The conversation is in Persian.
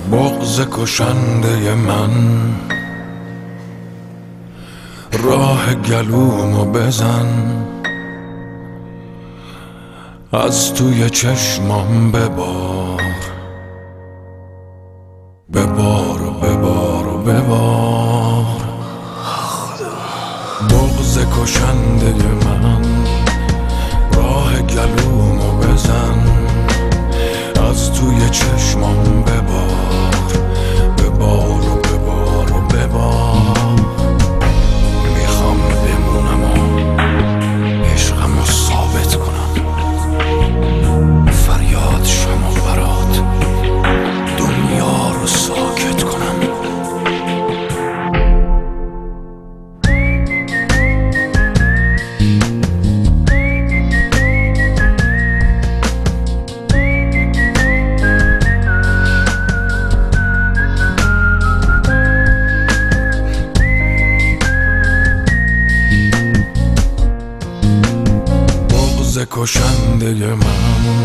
بغض کشنده من، راه گلومو بزن، از توی چشمام ببار، ببار و ببار و ببار. بغض کشنده من، راه گلومو بزن، از توی چشمام ببار، ببار و ببار و ببار. میخوام بمونم و عشقمو ثابت کنم، فریاد شم و برات دنیا رو ساکت کنم. بغض کشنده من،